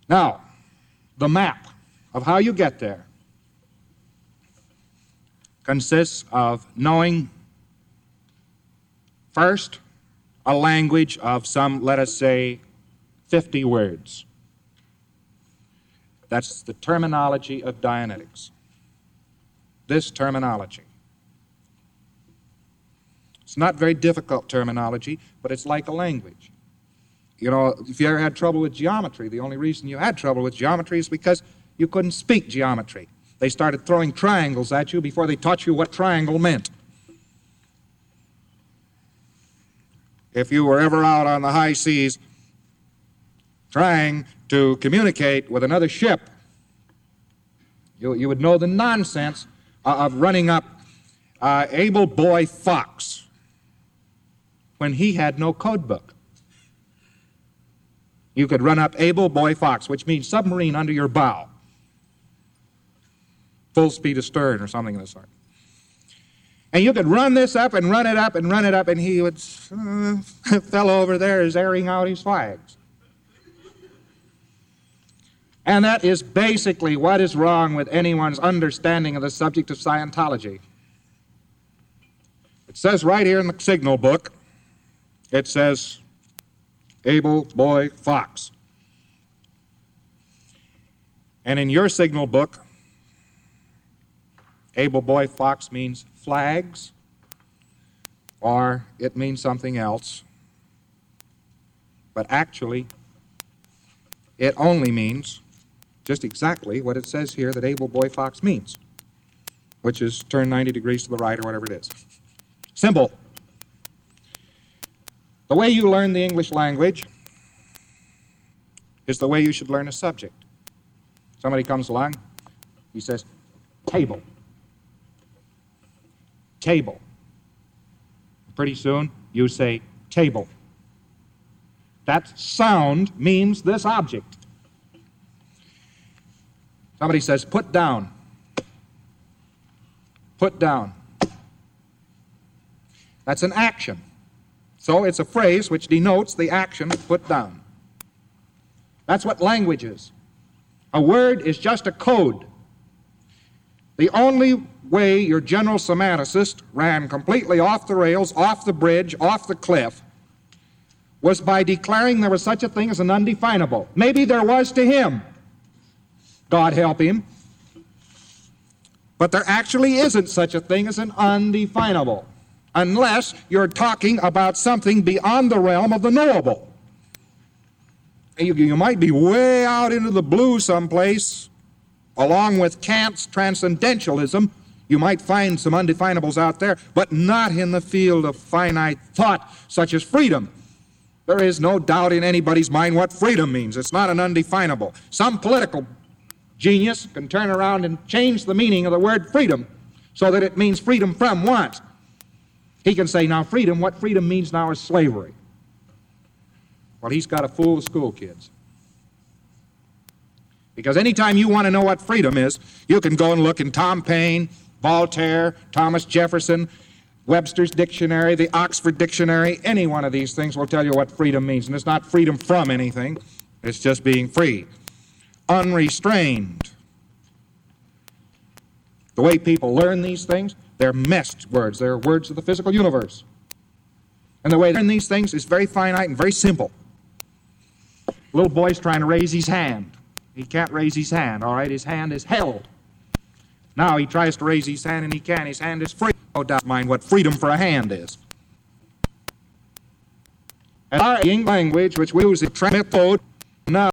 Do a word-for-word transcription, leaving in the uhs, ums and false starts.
Now, the map of how you get there consists of knowing, first, a language of some, let us say, fifty words. That's the terminology of Dianetics. This terminology. It's not very difficult terminology, but it's like a language. You know, if you ever had trouble with geometry, the only reason you had trouble with geometry is because you couldn't speak geometry. They started throwing triangles at you before they taught you what triangle meant. If you were ever out on the high seas trying to communicate with another ship, you, you would know the nonsense of running up uh, Able Boy Fox when he had no code book. You could run up Able Boy Fox, which means submarine under your bow, full speed astern or something of the sort. And you could run this up and run it up and run it up, and he would, uh, fellow over there is airing out his flags. And that is basically what is wrong with anyone's understanding of the subject of Scientology. It says right here in the signal book, it says, Able Boy Fox. And in your signal book, Able Boy Fox means flags, or it means something else. But actually, it only means just exactly what it says here that Able Boy Fox means, which is turn ninety degrees to the right or whatever it is. Simple. The way you learn the English language is the way you should learn a subject. Somebody comes along, he says, table. Table. Pretty soon, you say, table. That sound means this object. Somebody says, put down. Put down. That's an action. So it's a phrase which denotes the action put down. That's what language is. A word is just a code. The only way your general semanticist ran completely off the rails, off the bridge, off the cliff, was by declaring there was such a thing as an undefinable. Maybe there was to him. God help him. But there actually isn't such a thing as an undefinable, unless you're talking about something beyond the realm of the knowable. You, you might be way out into the blue someplace. Along with Kant's transcendentalism, you might find some undefinables out there, but not in the field of finite thought, such as freedom. There is no doubt in anybody's mind what freedom means. It's not an undefinable. Some political genius can turn around and change the meaning of the word freedom so that it means freedom from what? He can say, now freedom, what freedom means now is slavery. Well, he's got to fool the school kids. Because anytime you want to know what freedom is, you can go and look in Tom Paine, Voltaire, Thomas Jefferson, Webster's Dictionary, the Oxford Dictionary. Any one of these things will tell you what freedom means. And it's not freedom from anything. It's just being free. Unrestrained. The way people learn these things, they're messed words. They're words of the physical universe. And the way they learn these things is very finite and very simple. A little boy's trying to raise his hand. He can't raise his hand, all right? His hand is held. Now he tries to raise his hand and he can. His hand is free. No doubt mind what freedom for a hand is. And our English language, which we use in transmit code, now